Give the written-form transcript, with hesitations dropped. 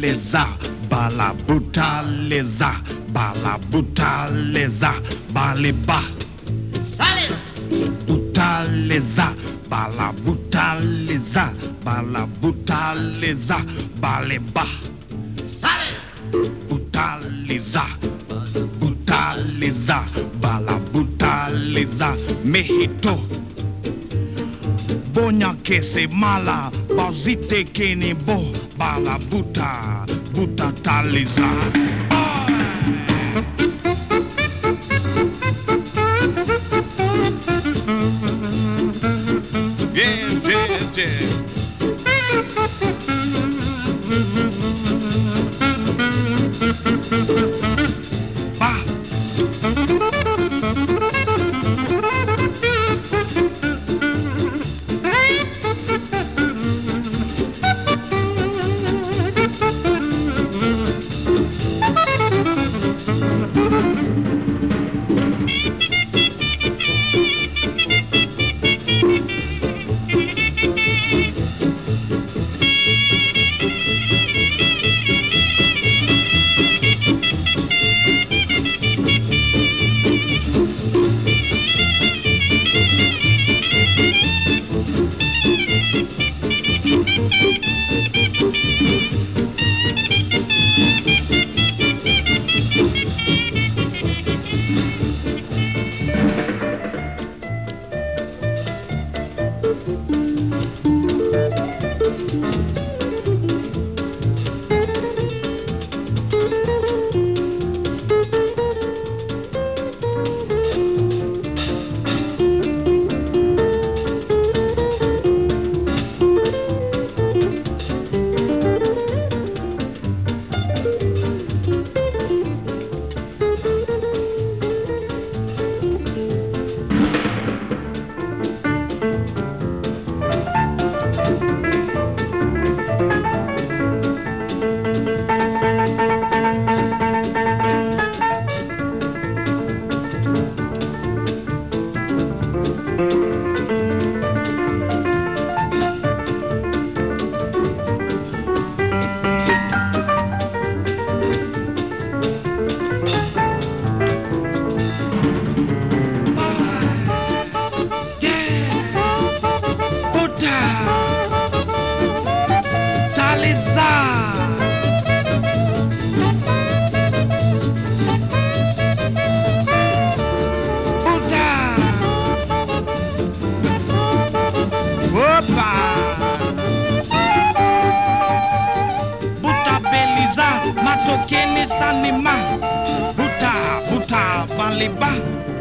leza, bala buta leza, bala buta leza, baliba. Solid. Buta leza, bala buta leza, bala buta leza, baliba. Solid. Butaliza, butaliza, bala butaliza, mejito. Bonya que se mala, bazite que ni bo, bala buta, butataliza. Yeah, yeah, yeah. Ba. Buta beliza, matokeni sanima. Buta, buta, baliba.